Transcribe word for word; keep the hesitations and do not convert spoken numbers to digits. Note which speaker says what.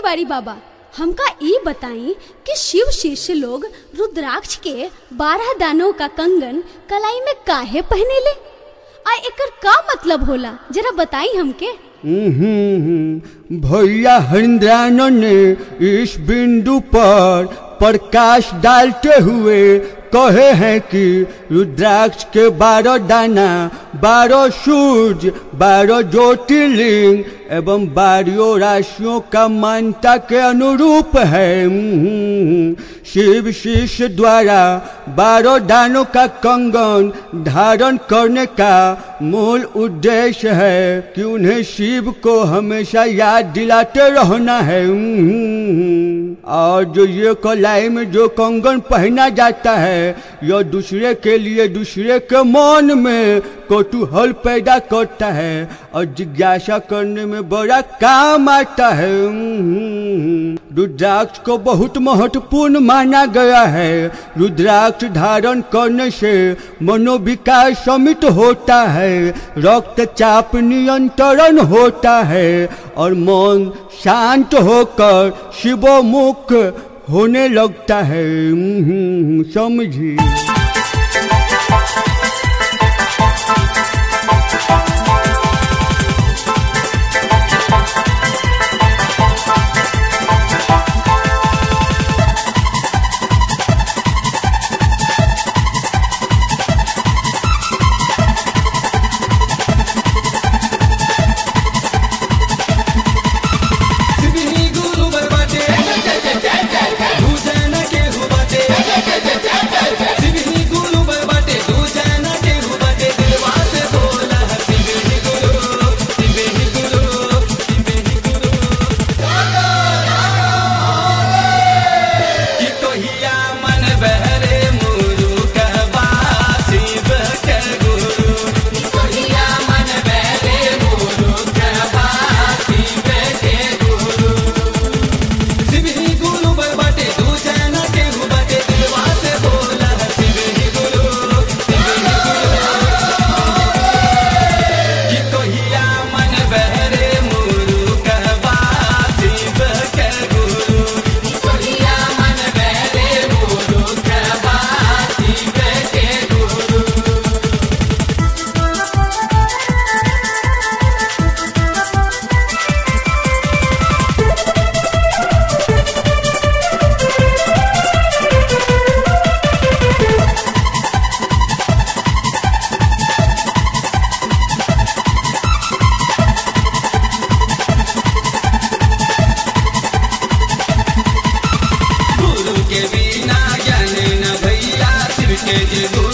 Speaker 1: तिवारी बाबा, हमका ई बताई कि शिव शिष्य लोग रुद्राक्ष के बारह दानों का कंगन कलाई में काहे पहनेले, आ एकर का मतलब होला, जरा बताई हमके।
Speaker 2: भैया हरिंद्रानंद ने इस बिंदु पर प्रकाश डालते हुए कहे हैं कि रुद्राक्ष के बारह दाना बारह सूर्य, बारह ज्योतिर्लिंग एवं बारह राशियों का मान्यता के अनुरूप है। शिव शिष्य द्वारा बारह दानों का कंगन धारण करने का मूल उद्देश्य है कि उन्हें शिव को हमेशा याद दिलाते रहना है। और जो ये कलाई में जो कंगन पहना जाता है, यह दूसरे के लिए दूसरे के मन में कौतूहल पैदा करता है और जिज्ञासा करने में बड़ा काम आता है। रुद्राक्ष को बहुत महत्वपूर्ण माना गया है। रुद्राक्ष धारण करने से मनोविकार शमित होता है, रक्तचाप नियंत्रण होता है और मन शांत होकर शिवोन्मुख होने लगता है। समझी।
Speaker 3: के बिना ज्ञान न भैया, शिव के